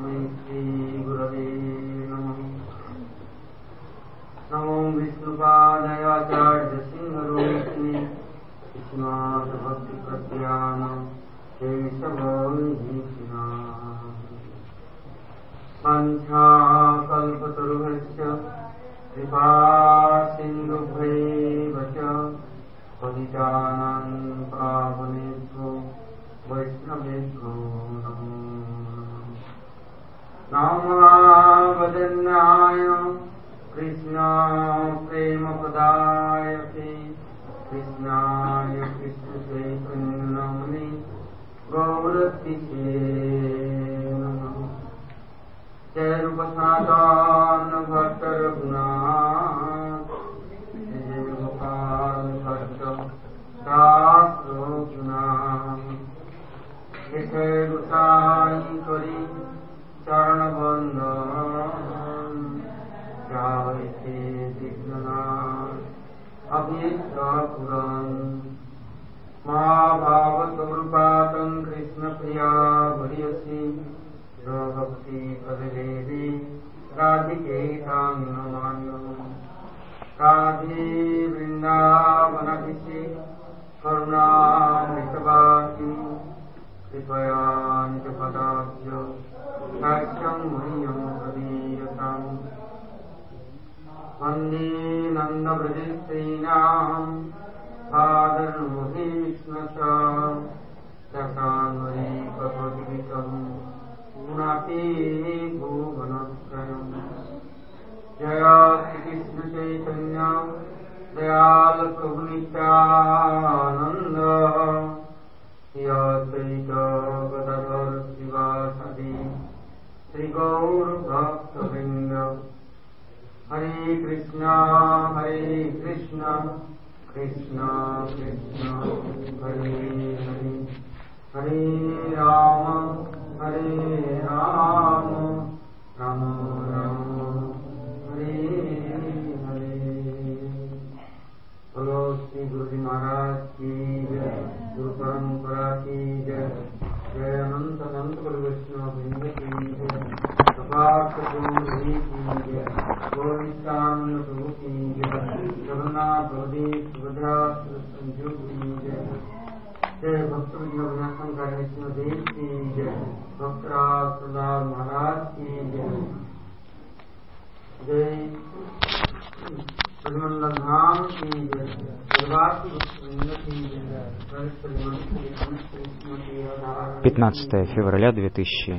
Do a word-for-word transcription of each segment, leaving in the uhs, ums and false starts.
пятнадцатое февраля две тысячи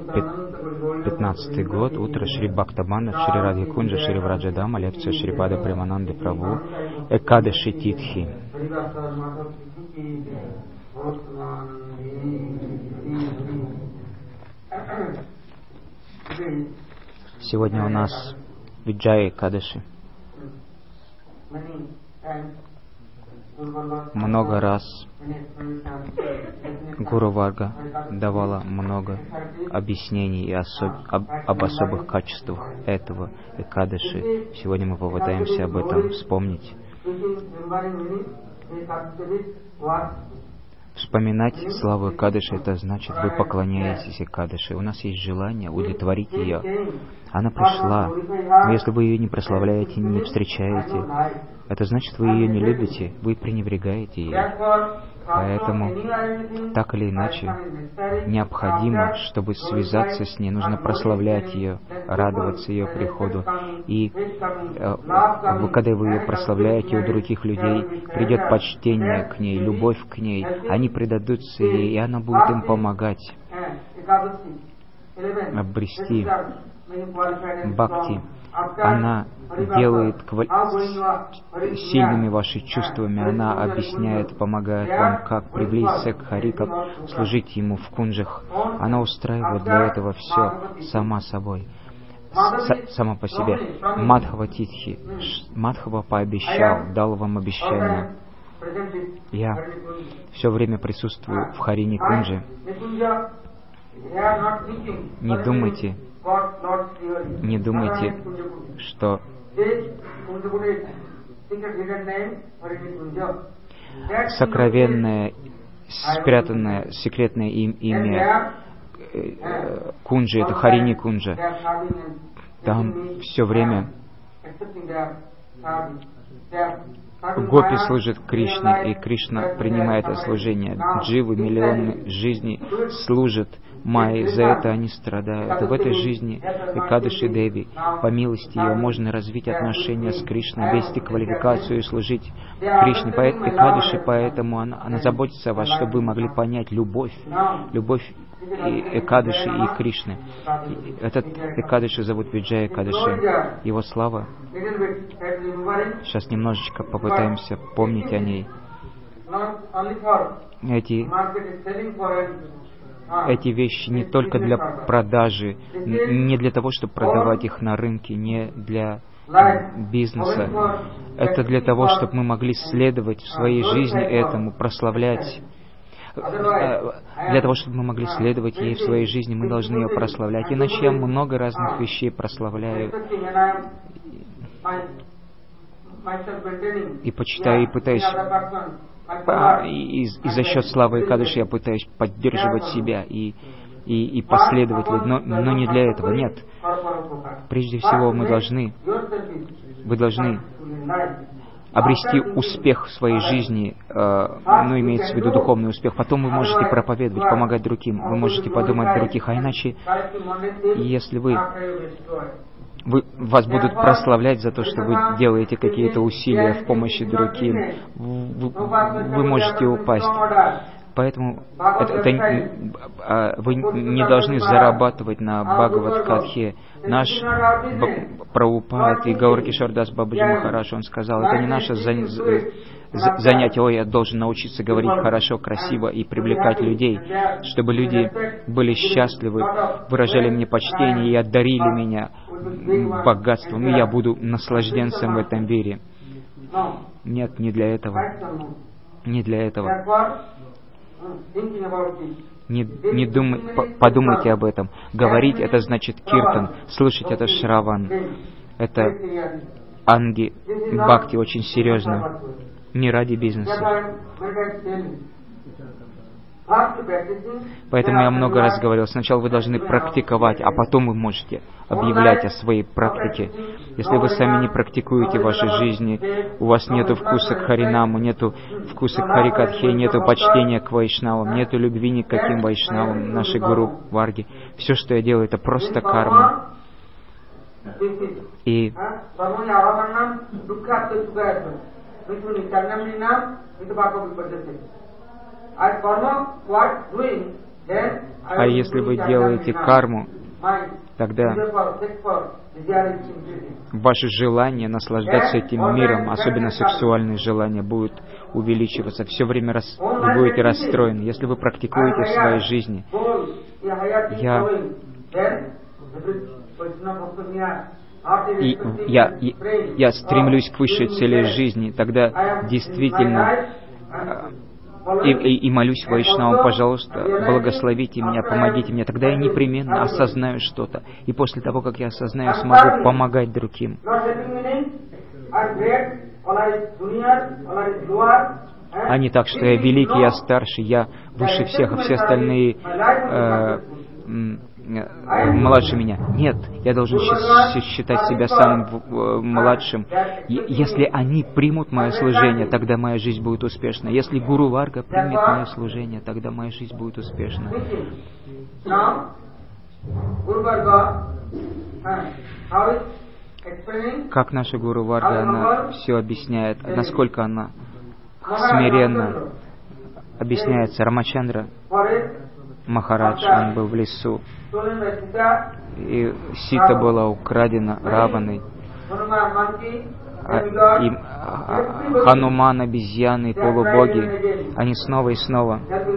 пятнадцатый год, утро, Шри Бхактабанда, Шри Радхи Кунджа, Шри Враджадама, лекция Шрипада Премананды Прабху, Экадаши Титхи. Сегодня у нас Виджая Экадаши. Много раз Гуру Варга давала много объяснений и особ... об... об особых качествах этого Экадаши. Сегодня мы попытаемся об этом вспомнить. Вспоминать славу Экадаши — это значит, вы поклоняетесь Экадаши. У нас есть желание удовлетворить ее. Она пришла, но если вы ее не прославляете, не встречаете, это значит, вы ее не любите, вы пренебрегаете ее. Поэтому, так или иначе, необходимо, чтобы связаться с ней, нужно прославлять ее, радоваться ее приходу. И э, когда вы ее прославляете, у других людей придет почтение к ней, любовь к ней, они предадутся ей, и она будет им помогать обрести бхакти. Она делает квали... сильными ваши чувствами, она объясняет, помогает вам, как приблизиться к Хари, как служить Ему в кунджах. Она устраивает для этого все сама собой, С- сама по себе. Мадхава Титхи. Мадхава пообещал, дал вам обещание. Я все время присутствую в Харини Кунджи. Не думайте, Не думайте, что сокровенное, спрятанное, секретное им, имя э, кунджи, это Харини Кунджа. Там все время гопи служат Кришне, и Кришна принимает это служение. Дживы, миллионы жизней служат Майе, за это они страдают. И в этой жизни Экадаши Деви, по милости ее, можно развить отношения с Кришной, вести квалификацию и служить Кришне. Экадаши, поэтому она, она заботится о вас, чтобы вы могли понять любовь, любовь и Экадаши и Кришны. И этот Экадаши зовут Виджая Экадаши. Его слава. Сейчас немножечко попытаемся помнить о ней. Эти Эти вещи не только для продажи, не для того, чтобы продавать их на рынке, не для бизнеса. Это для того, чтобы мы могли следовать в своей жизни этому, прославлять. Для того, чтобы мы могли следовать ей в своей жизни, мы должны ее прославлять. Иначе я много разных вещей прославляю и почитаю, и пытаюсь... И, и, и за счет славы Экадаши я пытаюсь поддерживать себя и, и, и последовать, но, но не для этого, нет. Прежде всего мы должны, вы должны обрести успех в своей жизни, э, ну, имеется в виду духовный успех. Потом вы можете проповедовать, помогать другим, вы можете подумать о других, а иначе, если вы... Вы, вас будут прославлять за то, что вы делаете какие-то усилия в помощи другим. Вы, вы можете упасть. Поэтому это, это, вы не должны зарабатывать на Бхагават-катхе. Наш Прабхупад и Гауракишор Дас Бабаджи Махарадж, он сказал, это не наше занятие, ой, я должен научиться говорить хорошо, красиво и привлекать людей, чтобы люди были счастливы, выражали мне почтение и одарили меня богатством, и я буду наслажденцем в этом мире. Нет, не для этого. Не для этого. Не, не думай, подумайте об этом. Говорить — это значит киртан, слышать — это шраван. Это анги бхакти, очень серьезно. Не ради бизнеса. Поэтому я много раз говорил, сначала вы должны практиковать, а потом вы можете объявлять о своей практике. Если вы сами не практикуете в вашей жизни, у вас нет вкуса к Харинаму, нет вкуса к Харикатхе, нет почтения к вайшнавам, нет любви ни к каким вайшнавам, нашей гуру Варги. Все, что я делаю, это просто карма. И А если вы делаете карму, тогда ваше желание наслаждаться этим миром, особенно сексуальные желания, будут увеличиваться. Все время рас... вы будете расстроены. Если вы практикуете в своей жизни, я... И я, я, я стремлюсь к высшей цели жизни, тогда действительно... И, и, и молюсь Вайшнавам, пожалуйста, благословите меня, помогите мне. Тогда я непременно осознаю что-то. И после того, как я осознаю, смогу помогать другим. А не так, что я великий, я старший, я выше всех, а все остальные э, младше меня. Нет, я должен считать себя самым младшим. Если они примут мое служение, тогда моя жизнь будет успешна. Если Гуру Варга примет мое служение, тогда моя жизнь будет успешна. Как наша Гуру Варга, она все объясняет, насколько она смиренно объясняется. Рамачандра Махарадж, он был в лесу, и Сита была украдена Раваной, а, и а, Хануман, обезьяны, полубоги, они снова и снова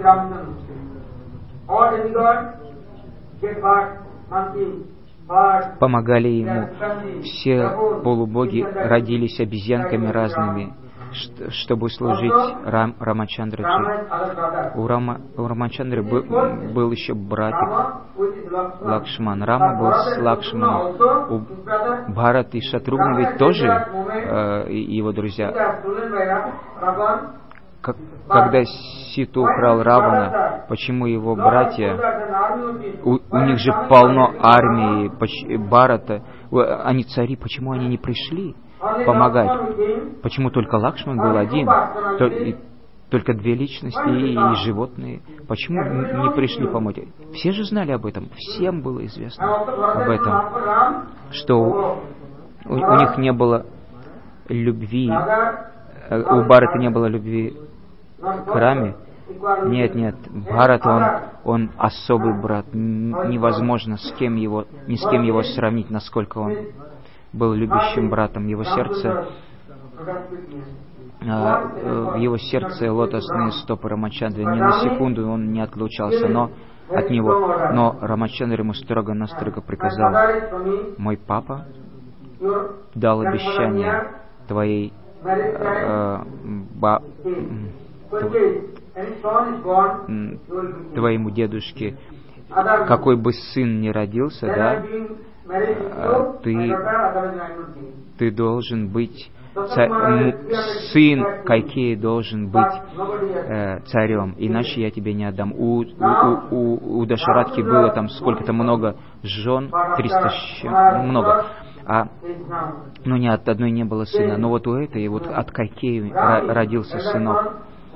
помогали ему. Все полубоги родились обезьянками разными, чтобы служить Рам, Рамачандраджи. У, Рама, у Рамачандры был, был еще братик Лакшман. Рама был с Лакшманом. У Бхарат и Шатрugna ведь тоже э, его друзья. как, когда Ситу украл Равана, почему его братья, у, у них же полно армии, Бхарата, они цари, почему они не пришли помогать? Почему только Лакшман был один? Только две личности и животные. Почему не пришли помочь? Все же знали об этом, всем было известно об этом, что у, у них не было любви, у Бхарата не было любви к Раме. Нет, нет, Бхарат, он, он особый брат, невозможно с кем его, ни с кем его сравнить, насколько он был любящим братом. Его сердце, в его сердце лотосные стопы Рамачандры, ни на секунду он не отлучался, но от него. Но Рамачандра ему строго-настрого приказал: мой папа дал обещание твоей э, ба, твоему дедушке, какой бы сын ни родился, да, ты, ты должен быть Царь, сын Кайкеи должен быть э, царем, иначе я тебе не отдам. У, у, у, у Дашаратхи было там сколько-то много жен, триста много, а, ну ни от одной не было сына. Но вот у этой, вот от Кайкеи родился сынок.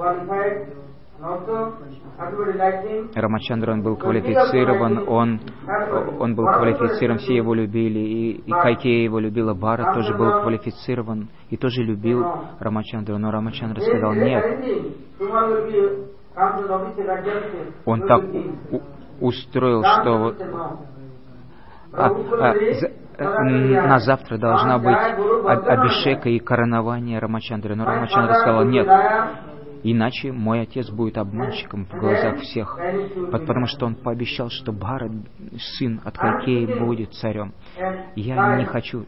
Рамачандра, он был квалифицирован, он, он был квалифицирован, все его любили, и, и Кайкея его любила, Бхарат тоже был квалифицирован и тоже любил Рамачандру, но Рамачандра сказал: нет. Он так у, устроил, что вот, а, а, за, на завтра должна быть абишека и коронование Рамачандры, но Рамачандра сказал: нет. Иначе мой отец будет обманщиком в глазах всех, потому что он пообещал, что Бхарат, сын от Кайкеи, будет царем. Я не хочу,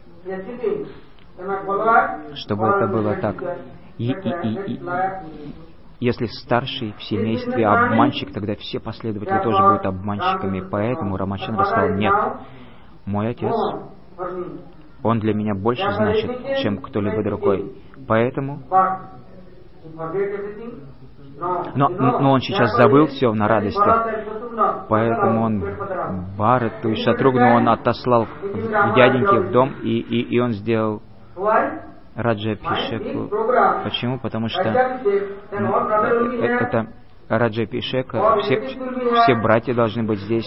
чтобы это было так. И, и, и, и, если старший в семействе обманщик, тогда все последователи тоже будут обманщиками. Поэтому Рамачандра сказал: нет, мой отец, он для меня больше значит, чем кто-либо другой. Поэтому... Но, но он сейчас забыл все на радостях, поэтому он Бхарату и Шатрugну он отослал к дяденьке в дом, и, и, и он сделал Раджа-Абхишеку. Почему? Потому что это Раджа-Абхишека, все, все братья должны быть здесь,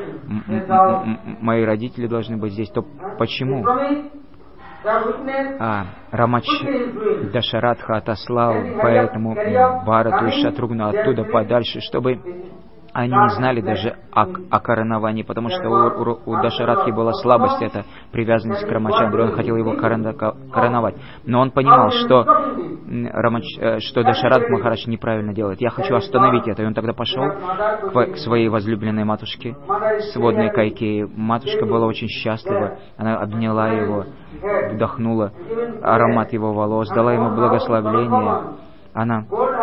мои родители должны быть здесь. То почему? А, Рамач Дашаратха отослал поэтому Бхарату и Шатрugну оттуда подальше, чтобы они не знали даже о, о короновании, потому что у, у, у Дашаратхи была слабость, это привязанность к Рамачандре, он хотел его короновать. Но он понимал, что, Рамач, что Дашаратх Махарадж неправильно делает. Я хочу остановить это. И он тогда пошел к, к своей возлюбленной матушке, сводной Кайкеи. Матушка была очень счастлива, она обняла его, вдохнула аромат его волос, дала ему благословление. Она...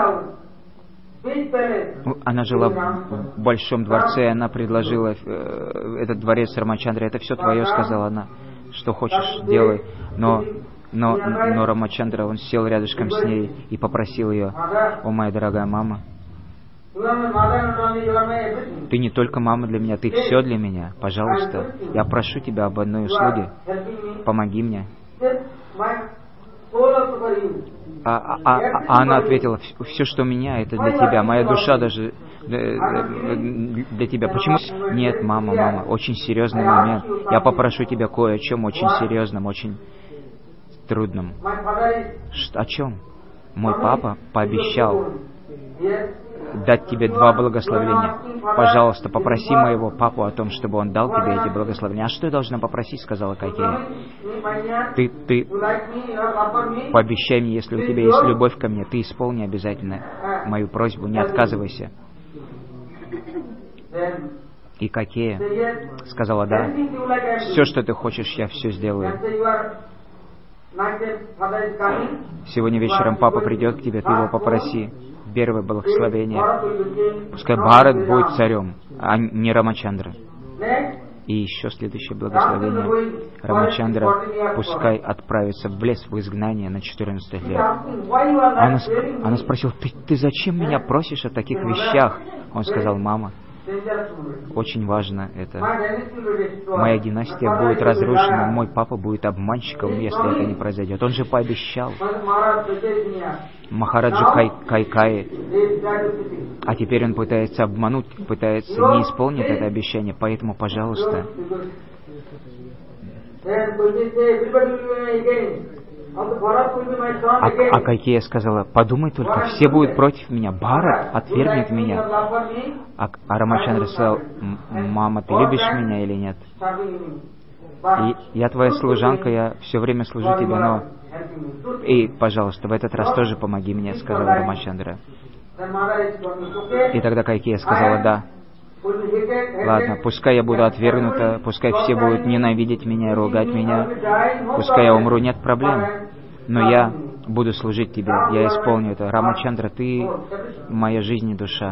Она жила в большом дворце, она предложила э, этот дворец Рамачандре. Это все твое, сказала она. Что хочешь, делай. Но, но, но Рамачандра, он сел рядышком с ней и попросил ее: о, моя дорогая мама, ты не только мама для меня, ты все для меня. Пожалуйста, я прошу тебя об одной услуге. Помоги мне. А, а, а, а она ответила: все, что у меня, это для тебя. Моя душа даже для тебя. Почему? Нет, мама, мама, очень серьезный момент. Я попрошу тебя кое о чем очень серьезном, очень трудном. Что, о чем? Мой папа пообещал дать тебе два благословения. Пожалуйста, попроси моего папу о том, чтобы он дал тебе эти благословения. А что я должна попросить, сказала Кайкея. Ты, ты пообещай мне, если у тебя есть любовь ко мне, ты исполни обязательно мою просьбу, не отказывайся. И Кайкея сказала: да, все, что ты хочешь, я все сделаю. Сегодня вечером папа придет к тебе, ты его попроси. Первое благословение. Пускай Бхарат будет царем, а не Рамачандра. И еще следующее благословение. Рамачандра пускай отправится в лес в изгнание на четырнадцать лет. Она, она спросила, ты, ты зачем меня просишь о таких вещах? Он сказал, мама, очень важно это. Моя династия будет разрушена, мой папа будет обманщиком, если это не произойдет. Он же пообещал Махараджу Кай, Кайкаи, а теперь он пытается обмануть, пытается не исполнить это обещание. Поэтому, пожалуйста, А, а Кайкея сказала, подумай только, все будут против меня, Бхарат отвергнет меня. А, а Рамачандра сказал, мама, ты любишь меня или нет? И я твоя служанка, я все время служу тебе, но... И, пожалуйста, в этот раз тоже помоги мне, сказал Рамачандра. И тогда Кайкея сказала, да. Ладно, пускай я буду отвергнута, пускай все будут ненавидеть меня и ругать меня, пускай я умру, нет проблем, но я буду служить тебе, я исполню это. Рамачандра, ты моя жизнь и душа.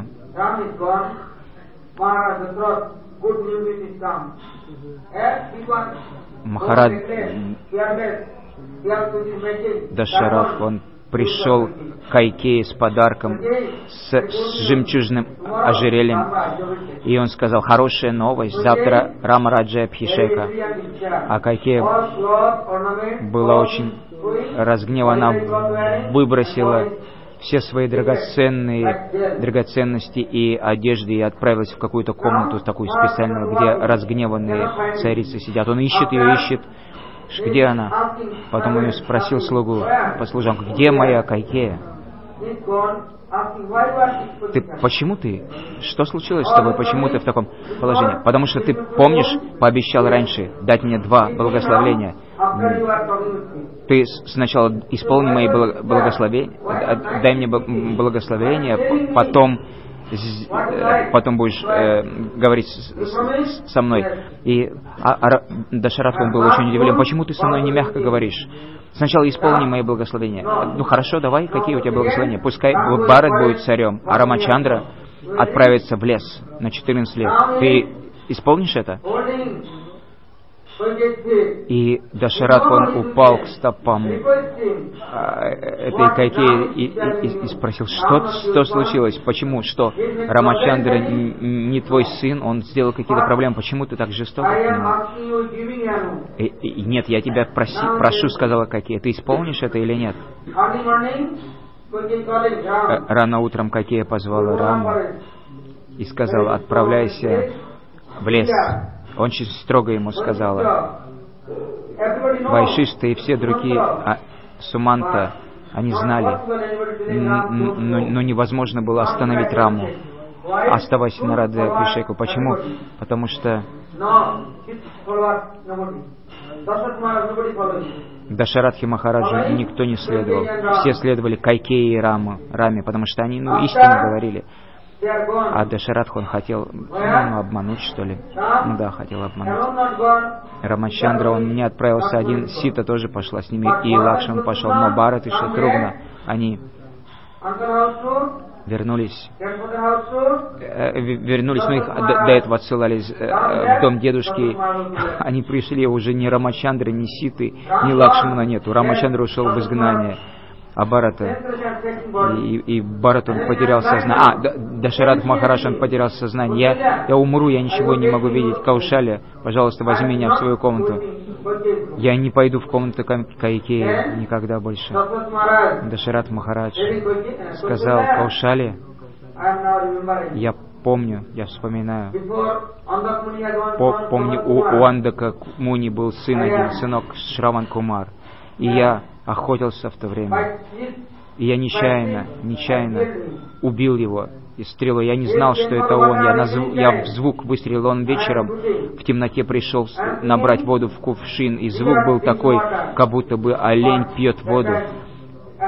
Махарадж Дашаратх, он пришел к Кайкее с подарком, с, с жемчужным ожерельем, и он сказал, хорошая новость, завтра Рамараджа Абхишека. А Кайкея была очень разгневана, выбросила все свои драгоценные драгоценности и одежды и отправилась в какую-то комнату такую специальную, где разгневанные царицы сидят. Он ищет ее, ищет. Где она? Потом он спросил слугу, послужанку, где моя Кайкея? Ты, почему ты? Что случилось с тобой? Почему ты в таком положении? Потому что ты, помнишь, пообещал раньше дать мне два благословения. Ты сначала исполни мои благословения, дай мне благословение, потом потом будешь э, говорить с, с, со мной. И а, а, Дашаратх, он был очень удивлен. Почему ты со мной не мягко говоришь? Сначала исполни мои благословения. Ну хорошо, давай, какие у тебя благословения? Пускай Бхарат будет царем, а Рамачандра отправится в лес на четырнадцать лет. Ты исполнишь это? И Дашаратх, он упал к стопам этой Кайкеи и, и, и спросил, что, что случилось, почему, что Рамачандра не твой сын, он сделал какие-то проблемы, почему ты так жесток к нему? И, и, нет, я тебя проси, прошу, сказала Кайкея, ты исполнишь это или нет? Рано утром Кайкея позвала Раму и сказала, отправляйся в лес. Очень строго ему сказала. Вайшишта и все другие, а, Суманта, они знали, но, но невозможно было остановить Раму. Оставайся на Раде Абхишеку. Почему? Потому что Дашаратхе Махараджу никто не следовал. Все следовали Кайкее и Раму, Раме, потому что они ну, истину говорили. А Дашаратх, он хотел ну, обмануть, что ли? Ну да, хотел обмануть. Рамачандра, он не отправился один, Сита тоже пошла с ними, и Лакшман пошел, но Бхарат и Шатругна, они вернулись, э, вернулись, но их до, до этого отсылались э, в дом дедушки. Они пришли, уже ни Рамачандры, ни Ситы, ни Лакшмана нету. Рамачандра ушел в изгнание. А Бхарата, и, и Бхарат, он потерял сознание. А, Дашаратх Махарадж, он потерял сознание. Я, я умру, я ничего не могу видеть. Каушаля, пожалуйста, возьми меня в свою комнату. Я не пойду в комнату Кайкеи никогда больше. Дашаратх Махарадж сказал, Каушале, я помню, я вспоминаю. По, помню, у, у Андака Муни был сын один, сынок Шраван Кумар. И я охотился в то время. И я нечаянно, нечаянно убил его из стрелы. Я не знал, что это он. Я, на зв... я в звук выстрелил. Он вечером в темноте пришел набрать воду в кувшин. И звук был такой, как будто бы олень пьет воду.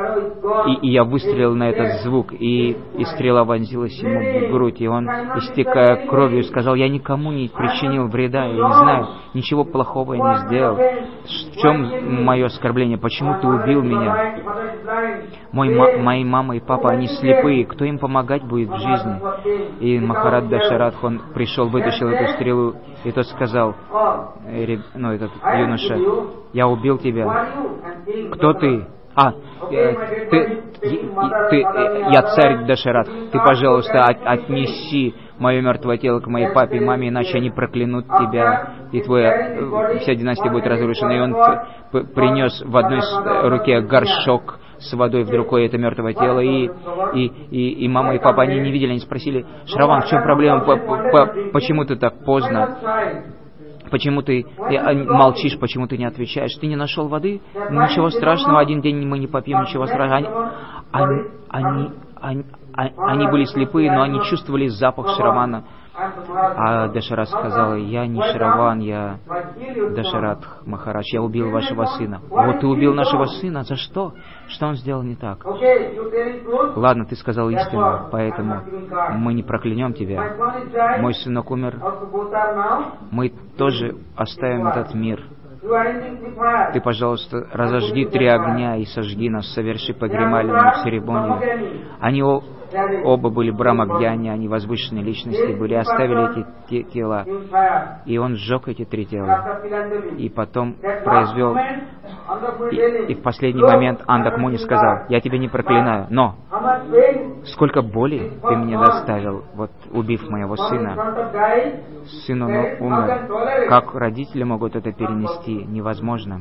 и, и я выстрелил на этот звук, и, и стрела вонзилась ему в грудь, и он, истекая кровью, сказал: я никому не причинил вреда, я не знаю, ничего плохого я не сделал. В чем мое оскорбление? Почему ты убил меня? Мой, ма, мои мама и папа, они слепые, кто им помогать будет в жизни? И Махарадж Дашаратх, он пришел, вытащил эту стрелу, и тот сказал, э, ну, этот юноша: я убил тебя. Кто ты? А, э, ты, ты, я царь Дашаратх, ты, пожалуйста, от, отнеси мое мертвое тело к моей папе и маме, иначе они проклянут тебя, и твоя вся династия будет разрушена. И он принес в одной руке горшок с водой, в другой это мертвое тело, и, и, и, и мама и папа, они не видели, они спросили: Шраван, в чем проблема, по, по, почему ты так поздно? Почему ты молчишь, почему ты не отвечаешь? Ты не нашел воды? Ничего страшного, один день мы не попьем, ничего страшного. Они, они, они, они, они были слепые, но они чувствовали запах Шравана. А Дашаратх сказала: я не Шраван, я Дашаратх Махарадж, я убил вашего сына. Вот ты убил нашего сына, за что? Что он сделал не так? Ладно, ты сказал истину, поэтому мы не проклянем тебя. Мой сынок умер, мы тоже оставим этот мир. Ты, пожалуйста, разожги три огня и сожги нас, соверши погремальную церемонию. Они о, оба были брахмагьяни, они возвышенные личности были, оставили эти те, тела. И он сжег эти три тела. И потом произвел... И, и в последний момент Андак Муни сказал: я тебя не проклинаю, но сколько боли ты мне доставил, вот убив моего сына. Сын он умер. Как родители могут это перенести? Невозможно.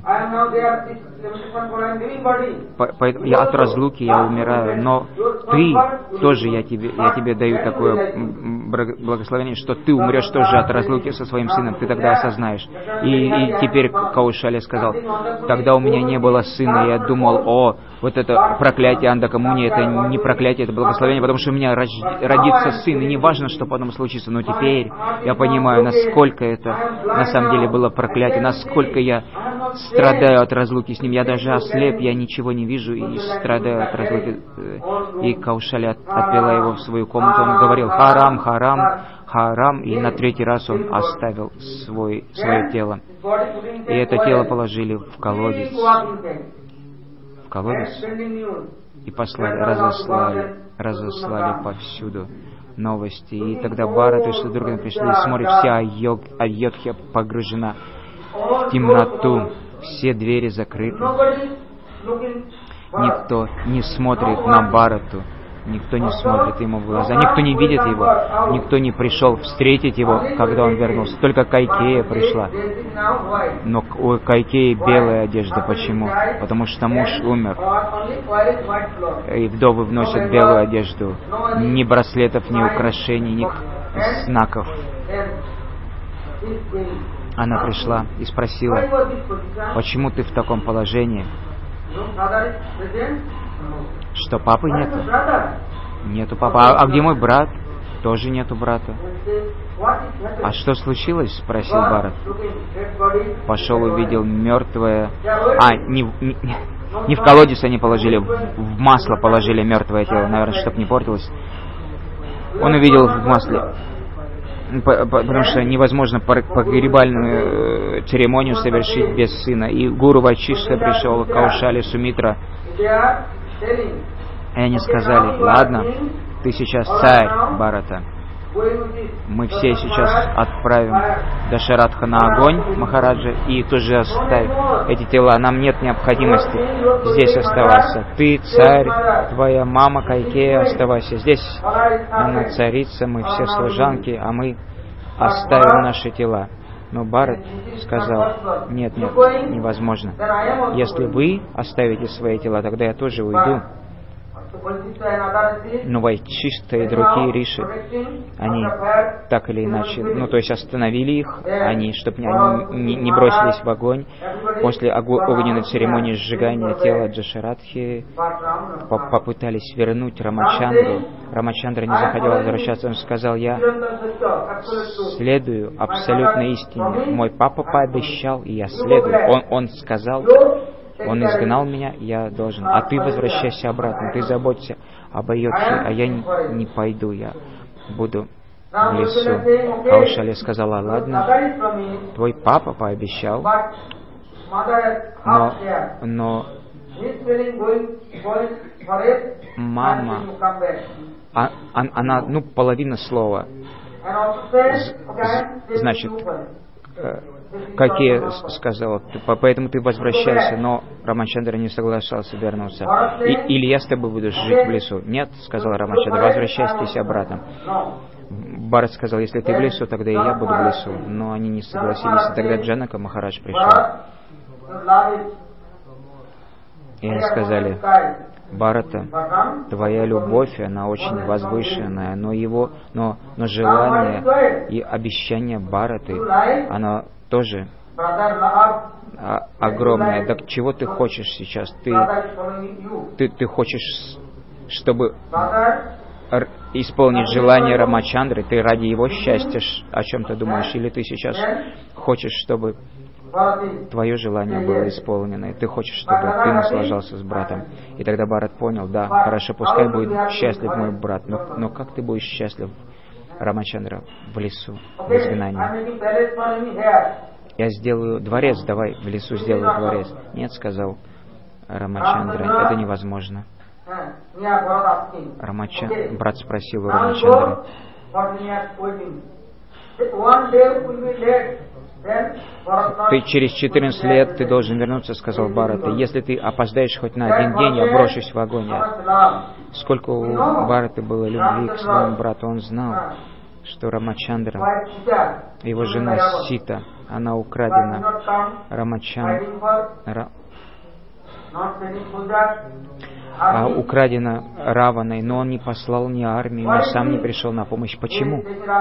Поэтому я от разлуки, я умираю, но ты тоже, я тебе, я тебе даю такое благословение, что ты умрешь тоже от разлуки со своим сыном, ты тогда осознаешь. И, и теперь Каушалия сказал: тогда у меня не было сына, и я думал: о, вот это проклятие Андака Муни, это не проклятие, это благословение, потому что у меня родится сын, и не важно, что потом случится, но теперь я понимаю, насколько это на самом деле было проклятие, насколько я страдаю от разлуки с ним, я даже ослеп, я ничего не вижу и страдаю от разлуки. И Каушалия отвела его в свою комнату, он говорил: харам, харам, харам, и на третий раз он оставил свой, свое тело. И это тело положили в колодец, в колодец, и послали, разослали, разослали повсюду новости. И тогда Бхарата и Шатругна пришли, и смотрят, вся Айодхья погружена в темноту, все двери закрыты. Никто не смотрит на Бхарату, никто не смотрит ему в глаза, никто не видит его, никто не пришел встретить его, когда он вернулся. Только Кайкея пришла. Но у Кайкеи белая одежда. Почему? Потому что муж умер. И вдовы вносят белую одежду. Ни браслетов, ни украшений, ни знаков. Она пришла и спросила: почему ты в таком положении? Что, папы нету? Нету папы. А, а где мой брат? Тоже нету брата. А что случилось? Спросил Бхарат. Пошел, увидел мертвое... А, не, не, не в колодец они положили, в масло положили мертвое тело, наверное, чтобы не портилось. Он увидел в масле, потому что невозможно погребальную церемонию совершить без сына. И гуру Вачишта пришел, Каушали, Сумитра. И они сказали: ладно, ты сейчас царь Бхарата. Мы все сейчас отправим Дашаратха на огонь Махараджа и тоже оставим эти тела. Нам нет необходимости здесь оставаться. Ты царь, твоя мама Кайкея, оставайся здесь. Она царица, мы все служанки, а мы оставим наши тела. Но Бхарат сказал: нет, нет, невозможно. Если вы оставите свои тела, тогда я тоже уйду. Но Вайчишта и другие риши, они так или иначе, ну то есть остановили их, они, чтобы они не, не бросились в огонь. После огненной церемонии сжигания тела Джашаратхи попытались вернуть Рамачандру. Рамачандра не захотел возвращаться, он сказал: я следую абсолютной истине. Мой папа пообещал, и я следую. Он, он сказал, Он изгнал меня, я должен. А ты возвращайся обратно, ты заботься об Айодхе, а я не, не пойду, я буду в лесу. Каушалия сказала: ладно, твой папа пообещал, но, но мама, а, а, она, ну, половина слова, значит, какие сказала, поэтому ты возвращайся, но Рамачандра не соглашался вернуться. И, или я с тобой буду жить в лесу. Нет, сказал Рамачандра, возвращайся обратно. Бхарат сказал: если ты в лесу, тогда и я буду в лесу. Но они не согласились. И тогда Джанака Махарадж пришел. И они сказали: Бхарата, твоя любовь, она очень возвышенная, но его, но, но желание и обещание Бхараты, оно тоже а, огромное. Так чего ты хочешь сейчас? Ты, ты, ты хочешь, чтобы исполнить желание Рамачандры? Ты ради его счастья о чем-то думаешь? Или ты сейчас хочешь, чтобы твое желание было исполнено, и ты хочешь, чтобы ты наслаждался с братом? И тогда Бхарат понял: да, хорошо, пускай будет счастлив мой брат, но, но как ты будешь счастлив, Рамачандра, в лесу, в изгнании? Я сделаю дворец, давай в лесу сделаю дворец. Нет, сказал Рамачандра, это невозможно. Рамача... Брат спросил у Рамачандры: ты через четырнадцать лет ты должен вернуться, сказал Бхарата. Если ты опоздаешь хоть на один день, я брошусь в огонь. Сколько у Бхараты было любви к своему брату, он знал, что Рамачандра, его жена Сита, она украдена Рамачандра, а украдена Раваной, но он не послал ни армию, ни сам не пришел на помощь. Почему?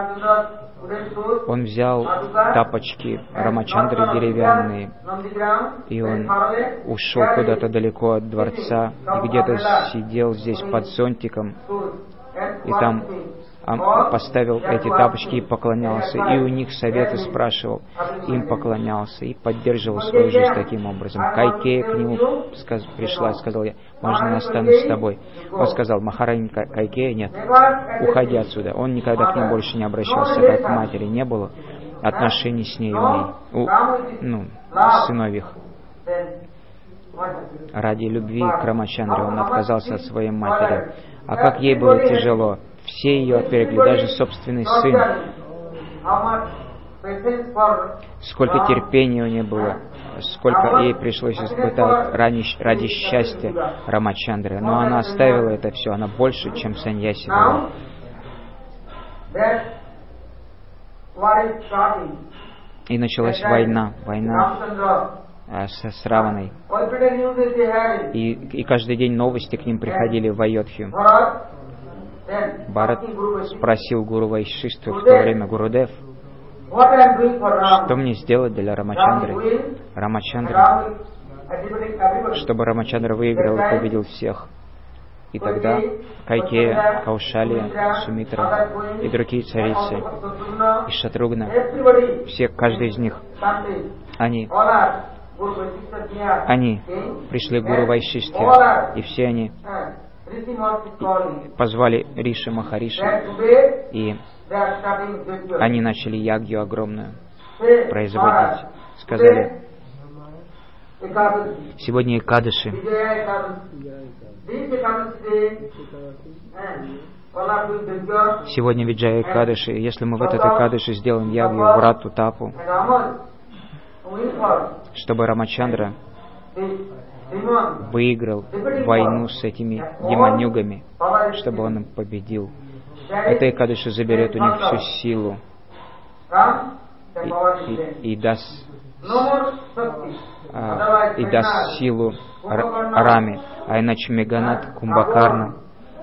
Он взял тапочки Рамачандры деревянные, и он ушел куда-то далеко от дворца, и где-то сидел здесь под зонтиком, и там поставил эти тапочки и поклонялся, и у них советы спрашивал, им поклонялся, и поддерживал свою жизнь таким образом. Кайкея к нему сказ, пришла и сказала: я, можно я останусь с тобой? Он сказал: Махарани Кайкея, нет, уходи отсюда. Он никогда к ней больше не обращался, как к матери, не было отношений с ней, у ней, у, ну, сыновьих. Ради любви к Рамачандре он отказался от своей матери. А как ей было тяжело. Все ее отвергли, даже собственный сын. Сколько терпения у нее было, сколько ей пришлось испытать ради, ради счастья Рамачандры. Но она оставила это все, она больше, чем саньяси была. И началась война, война с, с Раваной. И, и каждый день новости к ним приходили в Айодхью. Бхарат спросил Гуру Вайшиштхи в то время: Гурудев, что мне сделать для Рамачандры? Рамачандра, чтобы Рамачандра выиграл и победил всех. И тогда Кайкея, Каушалия, Сумитра и другие царицы, и Шатругна, все, каждый из них, они, они пришли к Гуру Вайшиштхе, и все они позвали Риши Махариши, и они начали ягью огромную производить. Сказали: сегодня Экадаши, сегодня Виджая Экадаши, если мы в этот Экадаши сделаем ягью Врату Тапу, чтобы Рамачандра выиграл войну с этими демонюгами, чтобы он им победил. Это Экадаши заберет у них всю силу и, и, и даст а, и даст силу Раме, а иначе Меганат, Кумбакарна,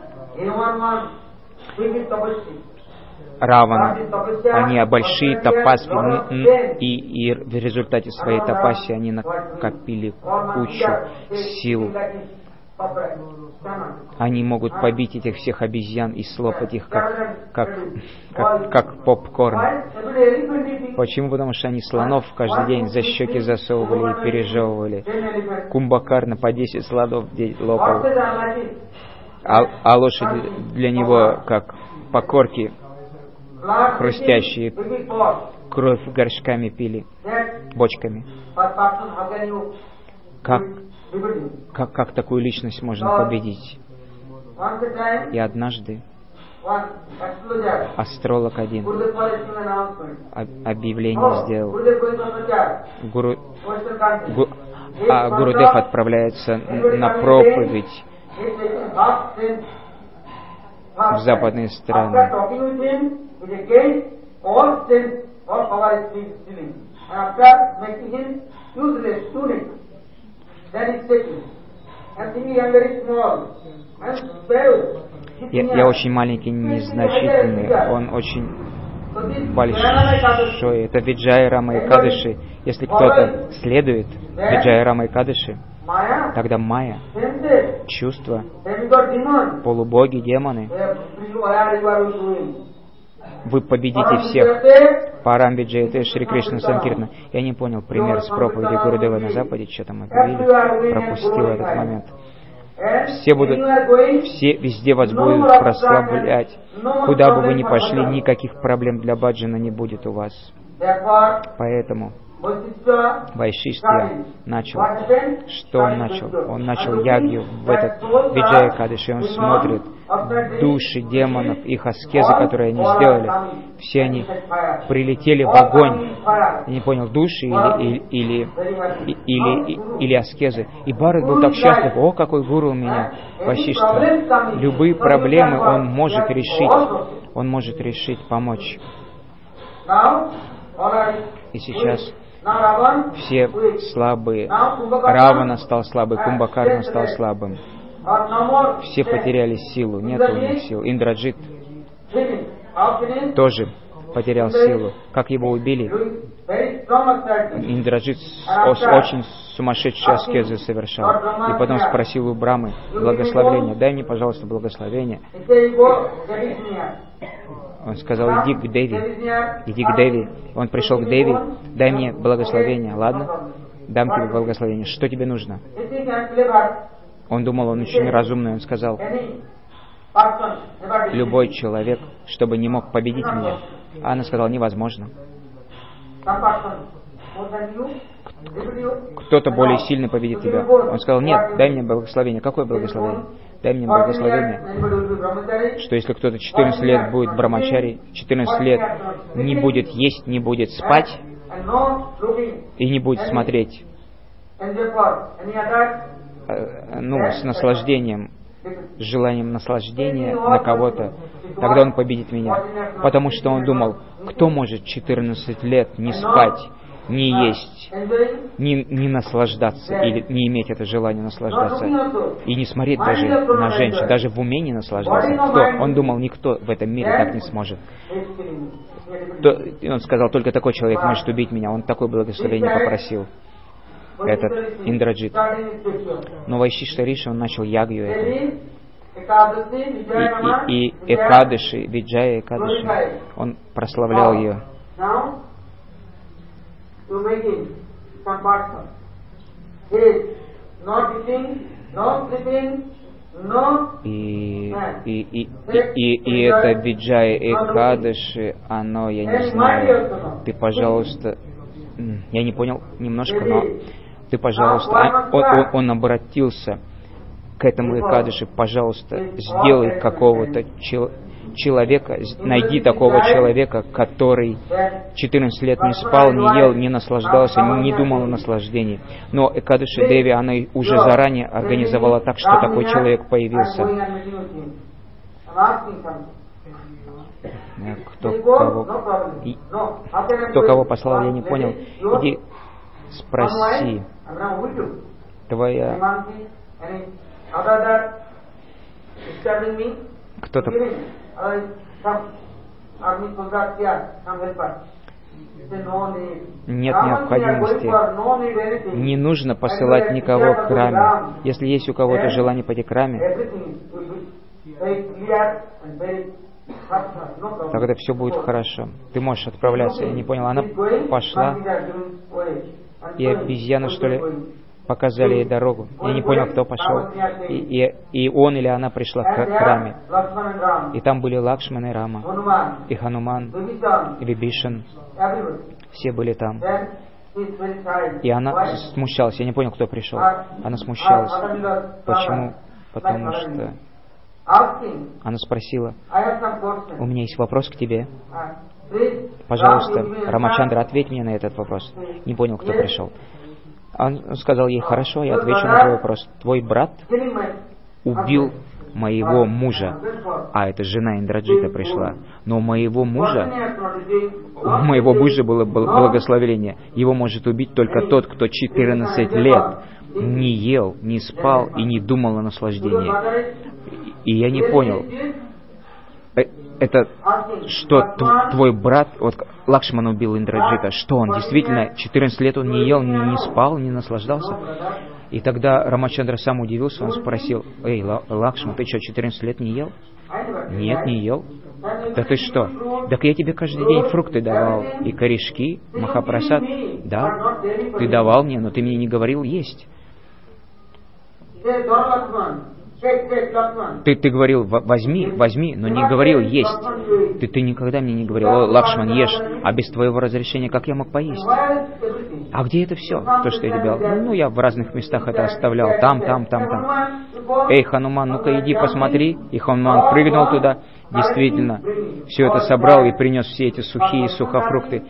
Равана, они большие тапаси, и, и в результате своей тапаси они накопили кучу сил, Они могут побить этих всех обезьян и слопать их, как, как, как, как попкорн. Почему? Потому что они слонов каждый день за щеки засовывали и пережевывали. Кумбакарна по десять слонов в день лопал. А, а лошади для него как покорки хрустящие, кровь горшками пили, бочками. Как, как, как такую личность можно победить? И однажды астролог один объявление сделал. Гуру, гу, а Гурудев отправляется на проповедь в западные страны. Я, я очень маленький, незначительный, он очень большой. Это Виджая Рама Экадаши. Если кто-то следует Виджая Рама Экадаши, тогда майя, чувства, полубоги, демоны, вы победите всех. Парам Виджаяте Шри Кришна Санкиртна. Я не понял пример с проповеди Гурудева на Западе, что там объявили, пропустил этот момент. Все будут, все везде вас будут прославлять. Куда бы вы ни пошли, никаких проблем для баджана не будет у вас. Поэтому Вайшиштха начал. Что он начал? Он начал ягью в этот Виджая Кадыши. Он смотрит души демонов, их аскезы, которые они сделали. Все они прилетели в огонь. Я не понял, души или, или, или, или, или аскезы. И Бхарат был так счастлив. О, какой гуру у меня, Вайшиштха. Любые проблемы он может решить. Он может решить, помочь. И сейчас все слабые. Равана стал слабым, Кумбакарна стал слабым. Все потеряли силу, нет у них сил. Индраджит тоже потерял силу. Как его убили? Индраджит очень сумасшедшие аскезы совершал. И потом спросил у Брамы благословения. Дай мне, пожалуйста, благословение. Он сказал, иди к Деви, иди к Деви. Он пришел к Деви, дай мне благословение, ладно? Дам тебе благословение. Что тебе нужно? Он думал, он очень разумный, он сказал, любой человек, чтобы не мог победить меня. А она сказала, невозможно. Кто-то более сильный победит тебя. Он сказал, нет, дай мне благословение. Какое благословение? Дай мне благословение, что если кто-то четырнадцать лет будет брамачари, четырнадцать лет не будет есть, не будет спать и не будет смотреть, ну, с наслаждением, с желанием наслаждения на кого-то, тогда он победит меня. Потому что он думал, кто может четырнадцать лет не спать, не есть, не, не наслаждаться, или не иметь это желание наслаждаться, и не смотреть даже на женщин, даже в уме не наслаждаться. Кто? Он думал, никто в этом мире так не сможет. То, и он сказал, только такой человек может убить меня. Он такое благословение попросил, этот Индраджит. Но Вайшиштха Риши, он начал ягью эту. И, и, и Экадыши, Виджая Экадыши, он прославлял ее. И, и, и, и, и это Виджая Экадыши, оно, я не знаю, ты, пожалуйста, я не понял немножко, но ты, пожалуйста, он, он, он обратился к этому Экадыши, пожалуйста, сделай какого-то чел- человека, найди такого человека, который четырнадцать лет не спал, не ел, не наслаждался, не думал о наслаждении. Но Экадыши Деви, она уже заранее организовала так, что такой человек появился. Кто кого, и, кто кого послал, я не понял. Иди спроси, твоя... Кто-то... Нет необходимости. Не нужно посылать никого к раме. Если есть у кого-то желание пойти к раме, тогда все будет хорошо. Ты можешь отправляться. Я не понял, она пошла, и обезьяны, что ли, показали ей дорогу. Я не понял, кто пошел. И, и, и он или она пришла к, к раме. И там были Лакшман и Рама, и Хануман, и Вибишан. Все были там. И она смущалась. Я не понял, кто пришел. Она смущалась. Почему? Потому что она спросила: у меня есть вопрос к тебе. Пожалуйста, Рамачандра, ответь мне на этот вопрос. Не понял, кто пришел. Он сказал ей: хорошо, я отвечу на твой вопрос. Твой брат убил моего мужа. А, это жена Индраджита пришла. Но у моего мужа, у моего мужа было благословение. Его может убить только тот, кто четырнадцать лет не ел, не спал и не думал о наслаждении. И я не понял, это что твой брат, вот Лакшман убил Индраджита, что он действительно четырнадцать лет он не ел, не, не спал, не наслаждался? И тогда Рамачандра сам удивился, он спросил: эй, Лакшман, ты что, четырнадцать лет не ел? Нет, не ел. Да ты что? Так я тебе каждый день фрукты давал, и корешки, махапрасад. Да, ты давал мне, но ты мне не говорил есть. Ты, ты говорил: возьми, возьми, но не говорил есть. Ты, ты никогда мне не говорил: о, Лакшман, ешь, а без твоего разрешения как я мог поесть? А где это все, то, что я тебе дал? Ну, я в разных местах это оставлял, там, там, там, там. Эй, Хануман, ну-ка иди посмотри. И Хануман прыгнул туда, действительно, все это собрал и принес все эти сухие сухофрукты.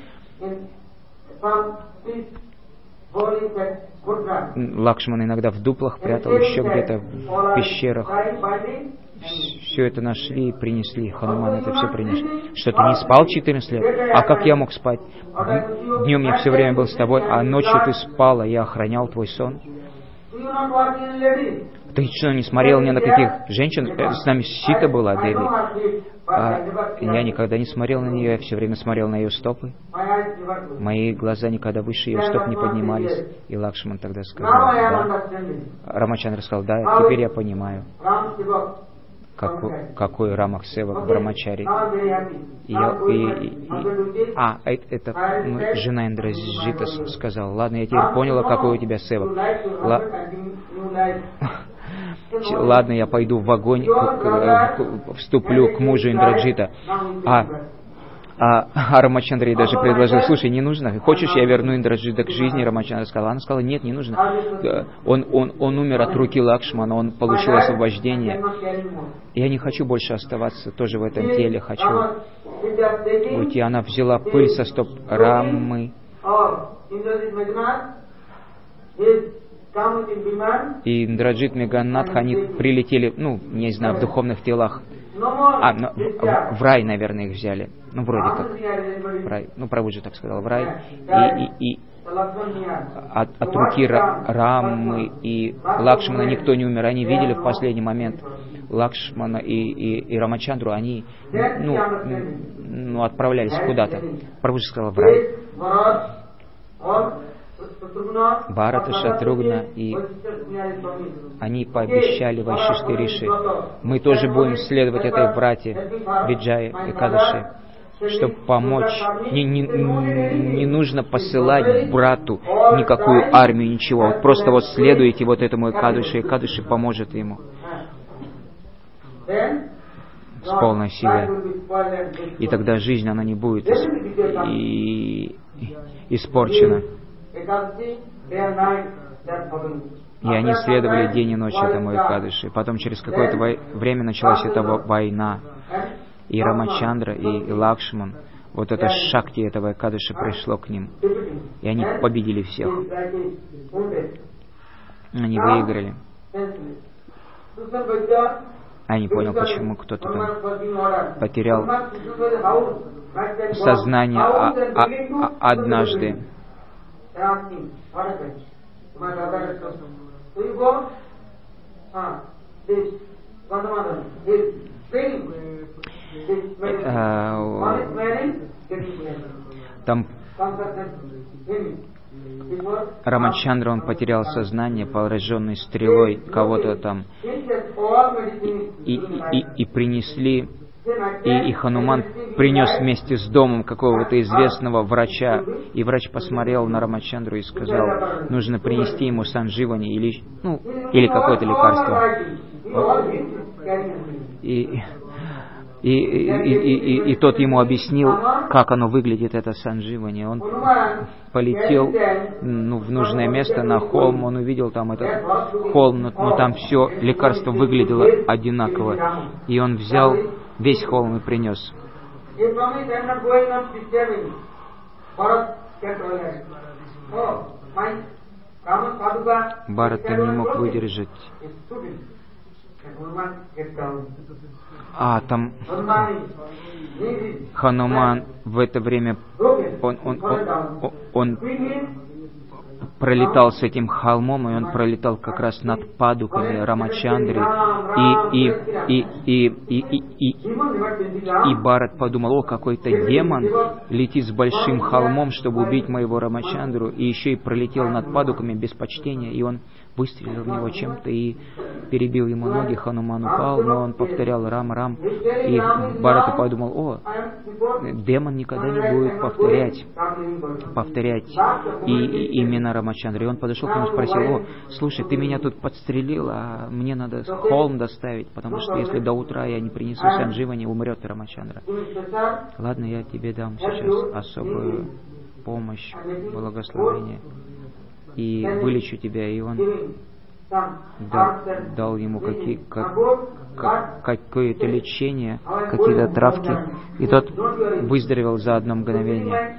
Лакшман иногда в дуплах прятал, еще где-то в пещерах. Все это нашли и принесли. Хануман это все принес. Что, ты не спал четырнадцать лет? А как я мог спать? Днем я все время был с тобой, а ночью ты спал, а я охранял твой сон. Ты что, не смотрел ни на каких женщин? С нами Сита была, Деви. А я никогда не смотрел на нее, я все время смотрел на ее стопы. Мои глаза никогда выше ее стоп не поднимались. И Лакшман тогда сказал: да. Рамачандра сказал: да, теперь я понимаю, какой, какой Рамах Севак Брамачари. И я, и, и, и, а, это ну, жена Индраджита сказала: ладно, я теперь поняла, какой у тебя Севак. Ла... Ладно, я пойду в огонь, к, к, вступлю к мужу Индраджита. А, а, а Рамачандра даже предложил: слушай, не нужно, хочешь, я верну Индраджита к жизни? Рамачандра сказала. Она сказала: нет, не нужно. Он, он, он умер от руки Лакшмана, он получил освобождение. Я не хочу больше оставаться тоже в этом теле, хочу уйти. Она взяла пыль со стоп Рамы. И Индраджит, Меганатх, они прилетели, ну, не знаю, в духовных телах. А, ну, в, в рай, наверное, их взяли. Ну, вроде как. В рай. Ну, Прабхуджи так сказал, в рай. И, и, и от, от руки Рамы и Лакшмана никто не умер. Они видели в последний момент Лакшмана и, и, и Рамачандру. Они, ну, ну, отправлялись куда-то. Прабхуджи сказал, в рай. Бхарата, Шатругна, и они пообещали Вайшишти Риши: мы тоже будем следовать этой брате Виджае Экадаши, чтобы помочь. Не, не, не нужно посылать брату никакую армию, ничего. Вот просто вот следуйте вот этому Экадаши, Экадаши поможет ему с полной силой. И тогда жизнь, она не будет и, и, испорчена. И они следовали день и ночь этому Экадаши. Потом через какое-то время началась эта война. И Рамачандра, и Лакшман, вот это шакти этого Экадаши пришло к ним. И они победили всех. Они выиграли. Я не понял, почему кто-то там потерял сознание а, а, а, однажды. Там Рамачандра, он потерял сознание, пораженный стрелой кого-то там, и, и, и принесли, и, и Хануман принес вместе с домом какого-то известного врача, и врач посмотрел на Рамачандру и сказал, нужно принести ему сандживани или, ну, или какое-то лекарство. И, и, и, и, и, и тот ему объяснил, как оно выглядит, это сандживани. Он полетел, ну, в нужное место, на холм, он увидел там этот холм, но, но там все лекарство выглядело одинаково. И он взял весь холм и принес. Бхарата не мог выдержать. А, там Хануман в это время, он, он, он, он пролетал с этим холмом, и он пролетал как раз над падуками Рамачандры, и, и, и, и, и, и, и, и Бхарат подумал, о, какой-то демон летит с большим холмом, чтобы убить моего Рамачандру, и еще и пролетел над падуками без почтения, и он выстрелил в него чем-то и перебил ему ноги. Хануман упал, но он повторял Рам, Рам, и Бхарата подумал, о, демон никогда не будет повторять, повторять и, и имена Рамачандры. И он подошел к нему и спросил, о, слушай, ты меня тут подстрелил, а мне надо холм доставить, потому что если до утра я не принесу сандживани, умрет Рамачандра. Ладно, я тебе дам сейчас особую помощь, благословение, и вылечу тебя. И он дал, дал ему какие, как, как, какое-то лечение, какие-то травки, и тот выздоровел за одно мгновение.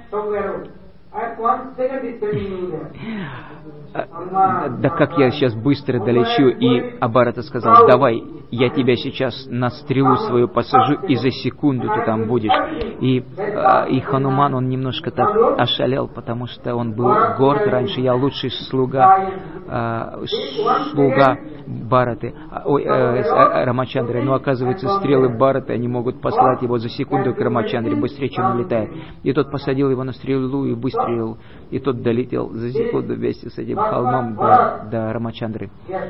Да как я сейчас быстро долечу. И Бхарата сказал, давай, я тебя сейчас на стрелу свою посажу, и за секунду ты там будешь. И, и Хануман, он немножко так ошалел, потому что он был горд раньше, я лучший слуга, слуга Бхараты, ой, э, Рамачандры. Но оказывается, стрелы Бхараты, они могут послать его за секунду к Рамачандре, быстрее, чем он летает. И тот посадил его на стрелу и выстрелил, и тот долетел за секунду вместе с этим холмом до, до Рамачандры.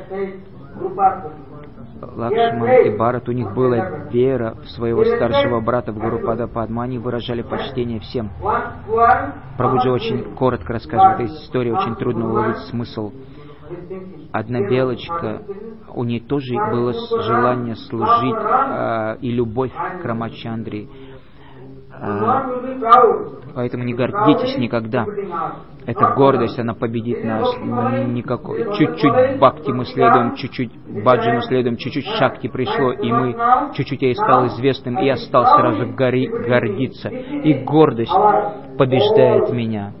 Лакшман и Бхарат, у них была вера в своего старшего брата, в Гуру Падападма, они выражали почтение всем. Прабхуджи очень коротко рассказывает эту историю, очень трудно уловить смысл. Одна белочка, у нее тоже было желание служить э, и любовь к Рамачандре. Э, поэтому не гордитесь никогда. Эта гордость, она победит нас. Никакой. Чуть-чуть бхакти мы следуем, чуть-чуть баджану следуем, чуть-чуть шакти пришло, и мы чуть-чуть я и стал известным, и я стал сразу гори, гордиться. И гордость побеждает меня.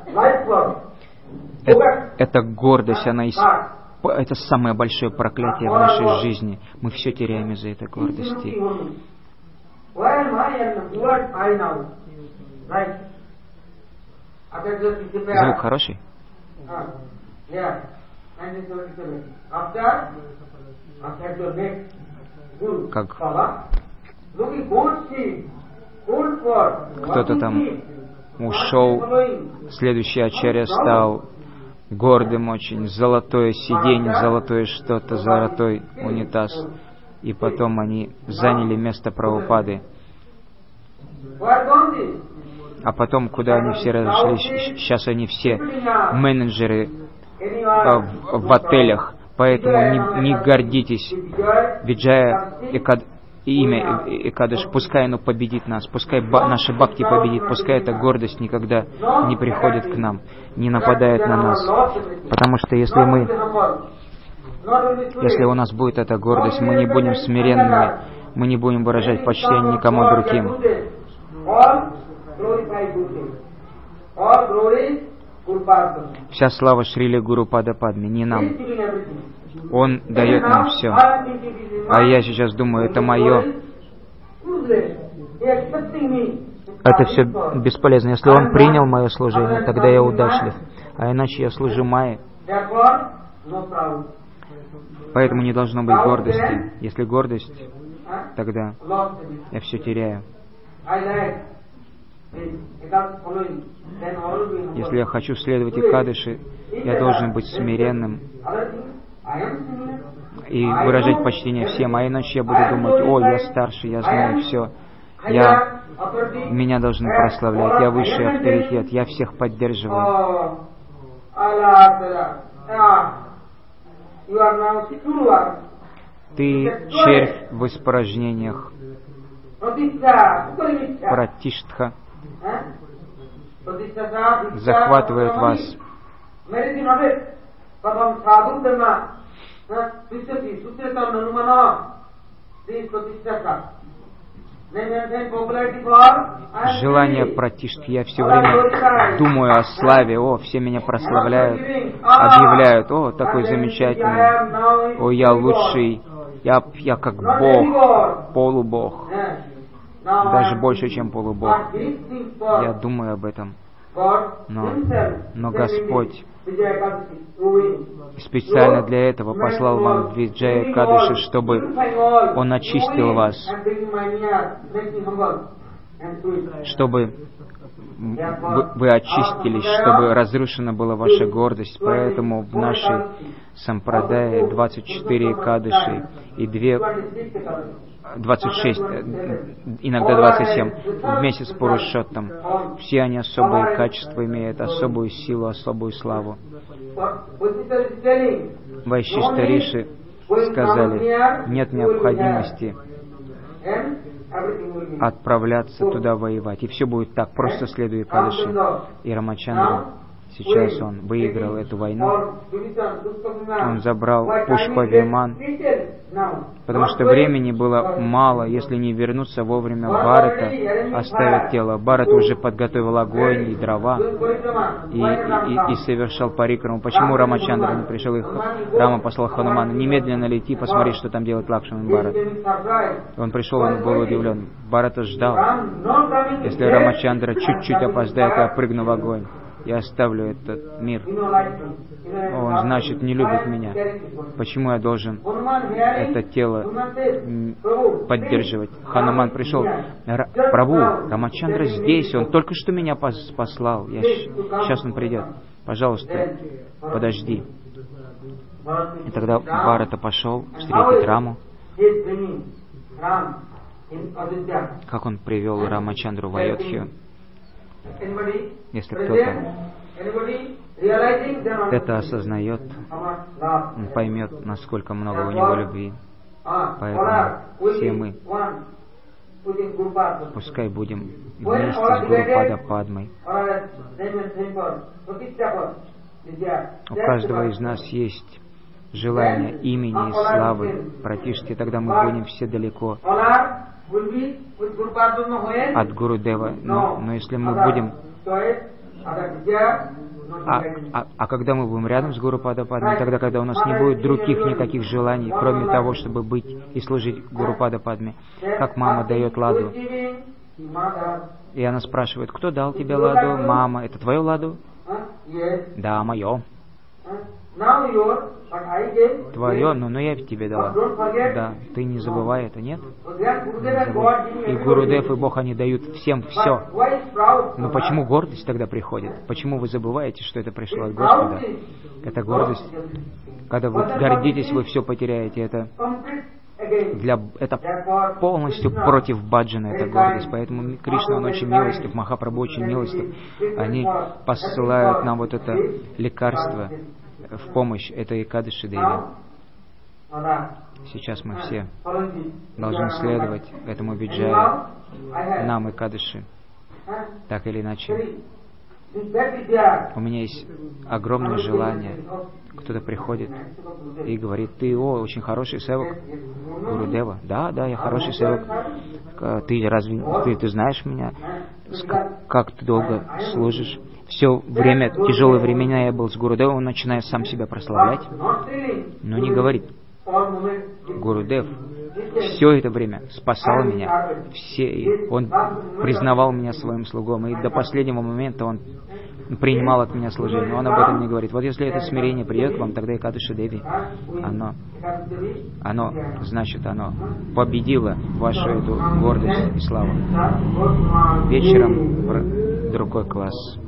Это, эта гордость, она из, это самое большое проклятие в нашей жизни. Мы все теряем из-за этой гордости. Звук хороший? Как кто-то там ушел, следующий ачарья стал гордым очень, золотое сиденье, золотое что-то, золотой унитаз. И потом они заняли место Прабхупады. А потом, куда они все разошлись, сейчас они все менеджеры в, в отелях. Поэтому не, не гордитесь. Виджая Экад, имя Экадыш, пускай оно победит нас, пускай ба, наша бхакти победит, пускай эта гордость никогда не приходит к нам, не нападает на нас. Потому что если мы, если у нас будет эта гордость, мы не будем смиренными, мы не будем выражать почтение никому другим. Вся слава Шриле Гуру Падападме, не нам. Он дает нам все. А я сейчас думаю, это мое. Это все бесполезно. Если он принял мое служение, тогда я удачлив. А иначе я служу Майе. Поэтому не должно быть гордости. Если гордость, тогда я все теряю. Если я хочу следовать Экадаши, я должен быть смиренным и выражать почтение всем, а иначе я буду думать: о, я старше, я знаю все, я, меня должны прославлять, я высший авторитет, я всех поддерживаю. Ты червь в испражнениях, Пратиштха захватывает вас. Желание Пратиштхи. Я все время думаю о славе. О, все меня прославляют, объявляют: о, такой замечательный, о, я лучший, я, я как Бог, полубог, даже больше, чем полубог. Я думаю об этом. Но, но Господь специально для этого послал вам Виджая Экадаши, чтобы Он очистил вас, чтобы вы очистились, чтобы разрушена была ваша гордость. Поэтому в нашей сампрадае двадцать четыре Экадаши и две двадцать шесть, иногда двадцать семь, вместе с Пурушоттом. Все они особые качества имеют, особую силу, особую славу. Вайшишта Риши сказали: нет необходимости отправляться туда воевать, и все будет так, просто следуя Экадаши. И Рамачандра сейчас он выиграл эту войну, он забрал Пушпа-Виман, потому что времени было мало. Если не вернуться вовремя, Бхарата оставит тело. Бхарата уже подготовил огонь и дрова и, и, и совершал парикраму. Почему Рамачандра не пришел? Их Рама послал Ханумана: немедленно лети, посмотри, что там делает Лакшман Бхарат. Он пришел, он был удивлен. Бхарата ждал: если Рамачандра чуть-чуть опоздает, я прыгну в огонь, я оставлю этот мир. Он, значит, не любит меня. Почему я должен это тело поддерживать? Хануман пришел: Прабху, Рамачандра здесь, он только что меня послал. Я, сейчас он придет. Пожалуйста, подожди. И тогда Бхарата пошел встретить Раму. Как он привел Рамачандру в Айодхью. Если кто-то это осознает, он поймет, насколько много у него любви. Поэтому все мы пускай будем вместе с Гурупада Падмой. У каждого из нас есть желание имени и славы Пратиштхи, тогда мы будем все далеко от Гурудева. Но, но если мы будем... А, а, а когда мы будем рядом с Гурупада Падмой, тогда, когда у нас не будет других никаких желаний, кроме того, чтобы быть и служить Гурупада Падме, как мама дает ладу. И она спрашивает: кто дал тебе ладу? Мама. Это твое ладу? Да, мое. Твое, но, но я тебе дала. Да, ты не забывай это, нет? Не и Гурудев, и Бог, они дают всем все. Но почему гордость тогда приходит? Почему вы забываете, что это пришло от Господа? Это гордость. Когда вы гордитесь, вы все потеряете. Это, для, это полностью против баджана, это гордость. Поэтому Кришна, он очень милостив, Махапрабху очень милостив. Они посылают нам вот это лекарство в помощь этой Экадаши Деви. Сейчас мы все должны следовать этому Виджаю, нам Экадаши, так или иначе. У меня есть огромное желание. Кто-то приходит и говорит: ты, о, очень хороший севак Гурудева. Да, да, я хороший севак. Ты разве, ты, ты знаешь меня? Как ты долго служишь? Все время, тяжелые времена я был с Гурудевом, он начинает сам себя прославлять, но не говорит: Гурудев, все это время спасал меня, все, Он признавал меня своим слугом, и до последнего момента Он принимал от меня служение. Но Он об этом не говорит. Вот если это смирение придет к вам, тогда и Экадаши Деви, оно, оно, значит, оно победило вашу эту гордость и славу. Вечером другой класс.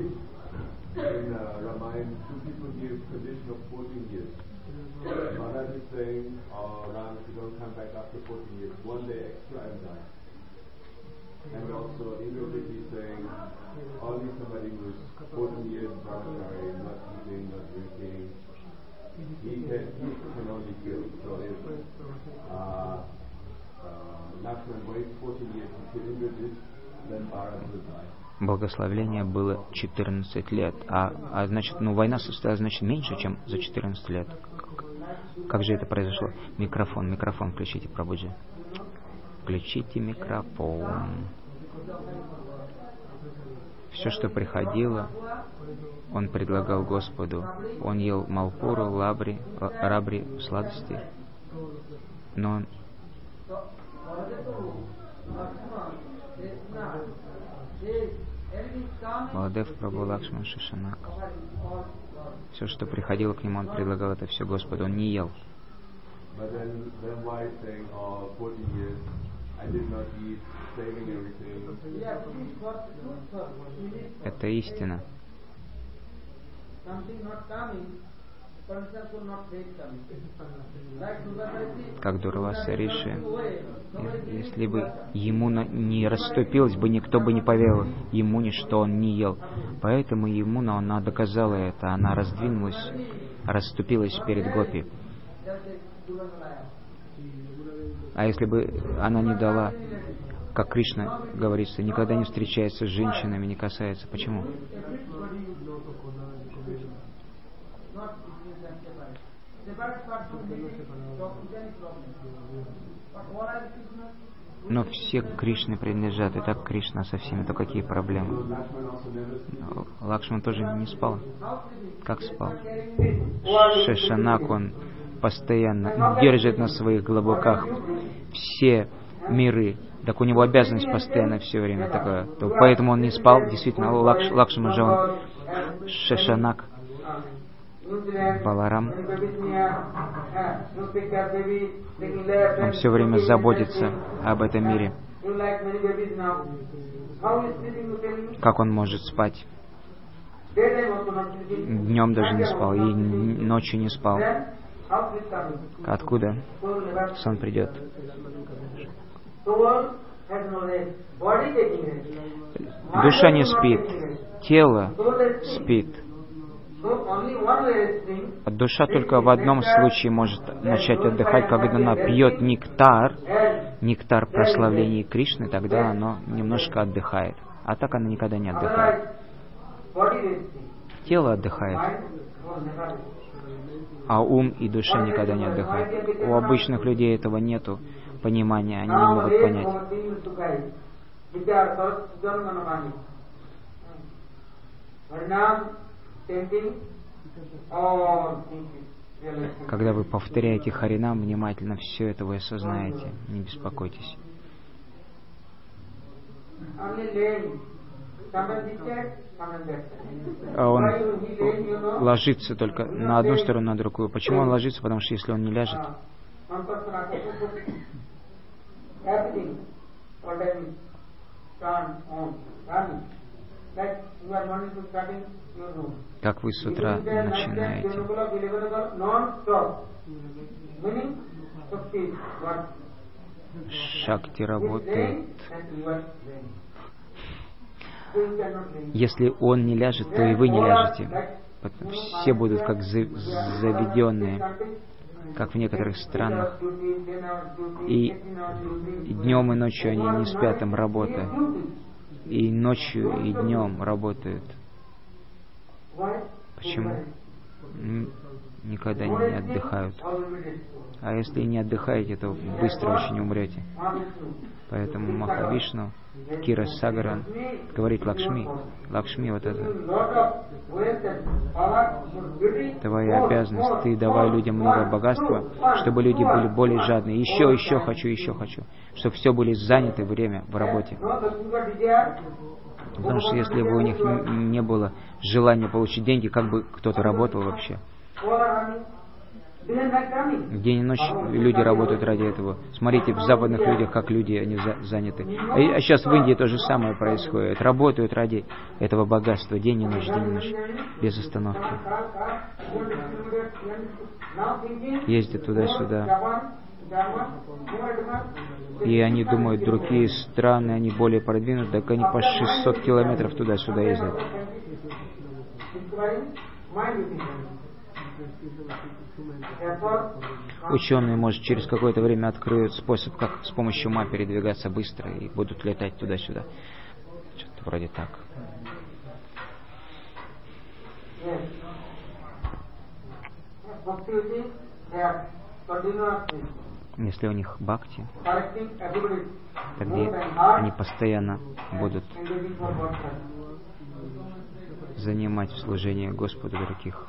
And also Indra Devi saying, only somebody who's fourteen years brahmachari, not eating, not drinking, he can, he can only kill. So if uh, uh, Lakshman waits fourteen years to kill Indra Devi, then Bharat will die. Благословление было четырнадцать лет, а, а значит, ну война состоялась, значит, меньше, чем за четырнадцать лет. Как же это произошло? Микрофон, микрофон включите, Прабхуджи. Включите микрофон. Все, что приходило, он предлагал Господу. Он ел малпуру, лабри, рабри, сладости. Но он... Маладев Прабху Лакшман Шишанак. Все, что приходило к нему, он предлагал это все Господу. Он не ел. Это истина. Как Дурваса Риши, если бы ему не расступилось бы, никто бы не поверил ему ни что он не ел. Поэтому ему она доказала это, она раздвинулась, расступилась перед Гопи. А если бы она не дала, как Кришна говорится, никогда не встречается с женщинами, не касается. Почему? Но все Кришне принадлежат, и так Кришна со всеми, то какие проблемы? Лакшман тоже не спал. Как спал? Шишанак, он постоянно держит на своих глобуках все миры. Так у него обязанность постоянно все время такая. Поэтому он не спал. Действительно, Лакш, Лакшман же он Шишанак. Баларам. Он все время заботится об этом мире. Как он может спать? Днем даже не спал, и ночью не спал. Откуда сон придет? Душа не спит, тело спит. Душа только в одном случае может начать отдыхать, когда она пьет нектар, нектар прославления Кришны, тогда оно немножко отдыхает. А так она никогда не отдыхает. Тело отдыхает, а ум и душа никогда не отдыхают. У обычных людей этого нету понимания, они не могут понять. Когда вы повторяете Харинам, внимательно все это вы осознаете, не беспокойтесь. А он ложится только на одну сторону, на другую. Почему он ложится? Потому что если он не ляжет, как вы с утра начинаете. Шакти работает. Если он не ляжет, то и вы не ляжете. Все будут как заведенные, как в некоторых странах. И днем и ночью они не спят, там работа. И ночью, и днем работают. Почему? никогда не отдыхают. А если не отдыхаете, то быстро очень умрете. Поэтому Махавишну, Кира Сагаран говорит Лакшми, Лакшми, вот это твоя обязанность, ты давай людям много богатства, чтобы люди были более жадные. Еще, еще хочу, еще хочу. Чтобы все были заняты время в работе. Потому что если бы у них не было желания получить деньги, как бы кто-то работал вообще? День и ночь люди работают ради этого. Смотрите, в западных людях, как люди, они за, заняты. А сейчас в Индии то же самое происходит. Работают ради этого богатства день и ночь, день и ночь, без остановки. Ездят туда-сюда. И они думают, другие страны, они более продвинуты, так они по шестьсот километров туда-сюда ездят. Ученые, может, через какое-то время откроют способ, как с помощью ума передвигаться быстро и будут летать туда-сюда. Что-то вроде так. Если у них бхакти, тогда они постоянно будут занимать в служении Господу других.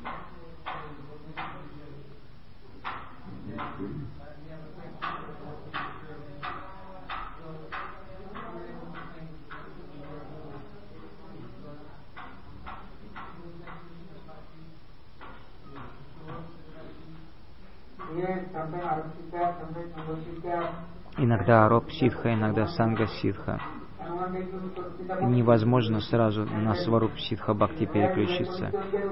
Иногда ароп ситха, иногда санга ситха. Невозможно сразу на сваруп ситха бхакти переключиться.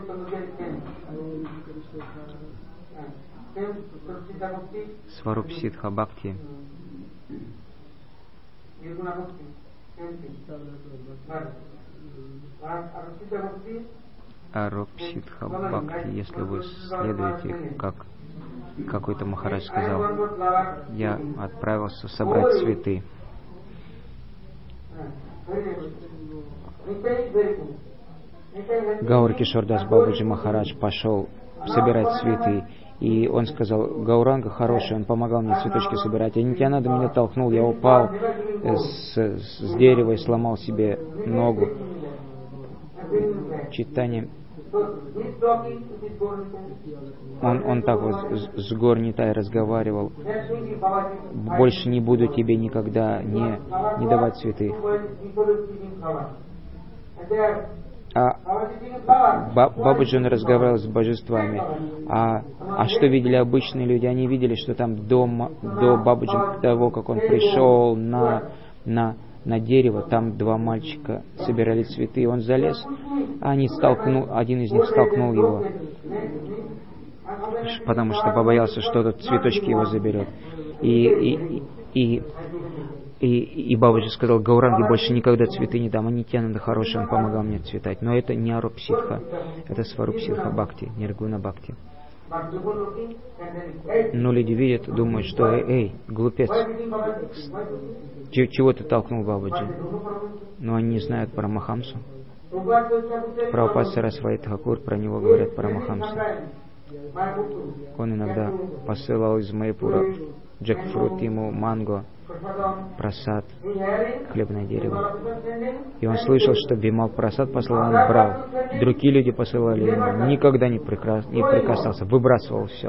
Сваруп ситха бхакти ароп ситха бхакти, если вы следуете, как какой-то Махарадж сказал, я отправился собрать цветы. Гаур Кишордас Бабаджи Махарадж пошел собирать цветы, и он сказал, Гауранга хороший, он помогал мне цветочки собирать, а Нитьянанда меня толкнул, я упал с, с дерева и сломал себе ногу. Читание. Он, он так вот с, с гор Нитай разговаривал. Больше не буду тебе никогда не, не давать цветы. А Бабаджи, он разговаривал с божествами. А, а что видели обычные люди? Они видели, что там до, до Бабаджи, того, как он пришел на, на, на дерево, там два мальчика собирали цветы, и он залез, а они столкнул, один из них столкнул его, потому что побоялся, что тот цветочки его заберет. И, и, и, и, и Бабаджи сказал, Гауранге больше никогда цветы не дам, а Нитьянанда хороший, он помогал мне цветать. Но это не ароп ситха, это сваруп ситха бхакти, ниргуна бхакти. Но люди видят, думают, что эй, эй глупец, чего ты толкнул Бабаджи? Но они не знают Парамахамсу. Прабхупад Сарасвати Тхакур, про него говорят Парамахамса. Он иногда посылал из Майпура джекфрут ему, манго, прасад, хлебное дерево. И он слышал, что Бимал прасад послал, он брал. Другие люди посылали ему, никогда не, прекрас... не прикасался, выбрасывал все.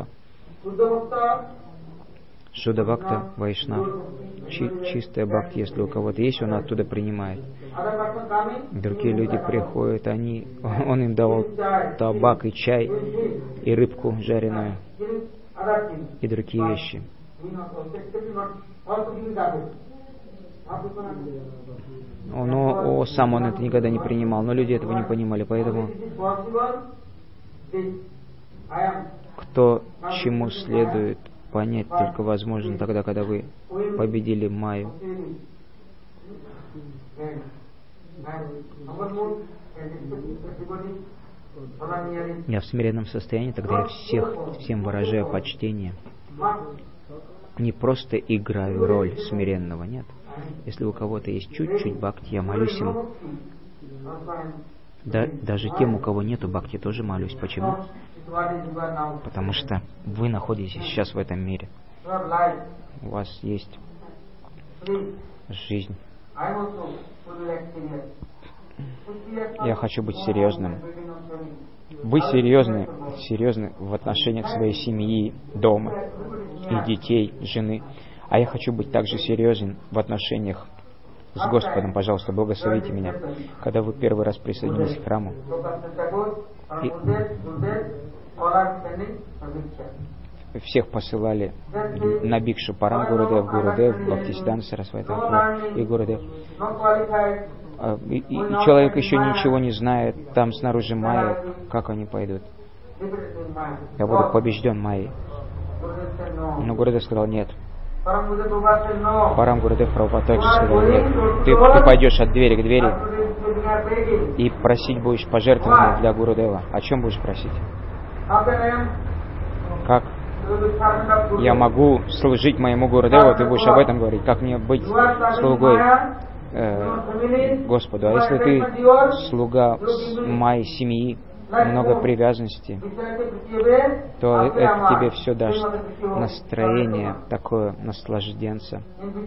Шуда бхакта Вайшнав, Чи, чистая бхакти, если у кого-то есть, он оттуда принимает. Другие люди приходят, они, он им давал табак и чай, и рыбку жареную, и другие вещи. Но о, сам он это никогда не принимал, но люди этого не понимали, поэтому кто чему следует понять только возможно тогда, когда вы победили Майю. Я в смиренном состоянии, тогда я всех, всем выражаю почтение. Не просто играю роль смиренного, нет. Если у кого-то есть чуть-чуть бхакти, я молюсь им. Да, даже тем, у кого нету бхакти, тоже молюсь. Почему? Потому что вы находитесь сейчас в этом мире. У вас есть жизнь. Я хочу быть серьезным. Вы серьезны, серьезны в отношениях своей семьи, дома, и детей, жены. А я хочу быть также серьезен в отношениях с Господом. Пожалуйста, благословите меня. Когда вы первый раз присоединились к храму, и всех посылали на Бикшу Парам Гурудев, Гурудев, Бхактисиданта Сарасвати и Гурудев. И, и, и человек еще ничего не знает, там снаружи майя, как они пойдут. Я буду побежден майей. Но Гурудев сказал нет. Парам Гурудев Прабхупад также сказал нет. Ты, ты пойдешь от двери к двери и просить будешь пожертвования для Гурудева. О чем будешь просить? Как я могу служить моему Гурудеву, ты будешь об этом говорить. Как мне быть слугой э, Господу? А если ты слуга моей семьи, много привязанности, то это тебе все даст настроение, такое наслажденца.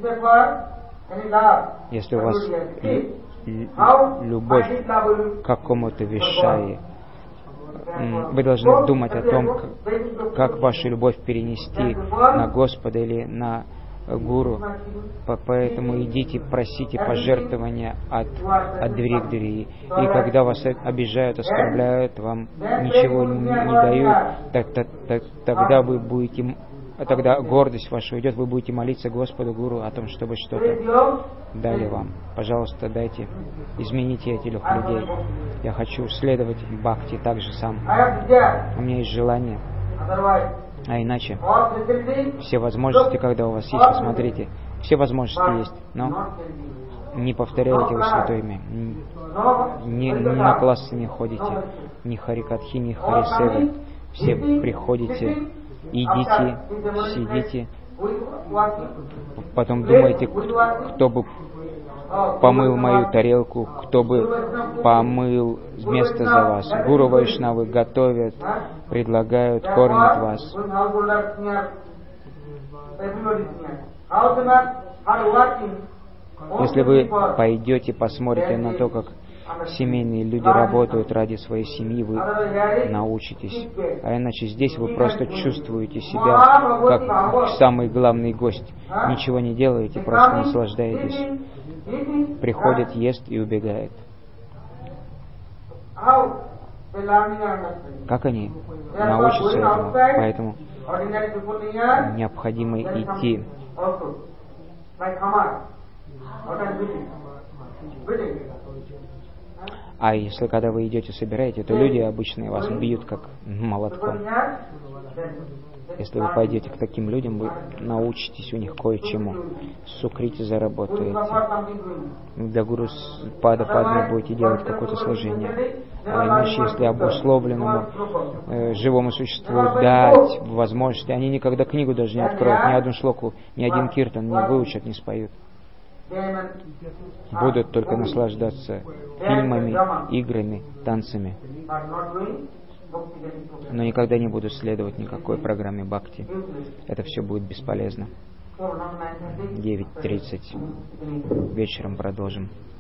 Если у вас любовь к какому-то вишае, вы должны думать о том, как вашу любовь перенести на Господа или на Гуру. Поэтому идите, просите пожертвования от, от двери к двери. И когда вас обижают, оскорбляют, вам ничего не, не дают, так, так, так, тогда вы будете, тогда гордость ваша уйдет, вы будете молиться Господу, Гуру о том, чтобы что-то дали вам. Пожалуйста, дайте, измените этих людей. Я хочу следовать бхакти так же сам. У меня есть желание. А иначе, все возможности, когда у вас есть, посмотрите, все возможности есть, но не повторяйте вы святое имя, не, не на классы не ходите, ни харикатхи, ни харисевы, все приходите, идите, сидите, потом думаете, кто бы помыл мою тарелку, кто бы помыл место за вас. Гуру Вайшнавы готовят, предлагают, кормят вас. Если вы пойдете, посмотрите на то, как семейные люди работают ради своей семьи, вы научитесь. А иначе здесь вы просто чувствуете себя как самый главный гость. Ничего не делаете, просто наслаждаетесь. Приходит, ест и убегает. Как они научатся этому? Поэтому необходимо идти. А если когда вы идете, собираете, то люди обычные вас бьют как молотком. Если вы пойдете к таким людям, вы научитесь у них кое-чему. Сукрити заработаете. Для гуру пада падме будете делать какое-то служение. А иначе, если обусловленному э, живому существу дать возможности, они никогда книгу даже не откроют, ни одну шлоку, ни один киртан не выучат, не споют. Будут только наслаждаться фильмами, играми, танцами. Но никогда не буду следовать никакой программе бхакти. Это все будет бесполезно. девять тридцать вечером продолжим.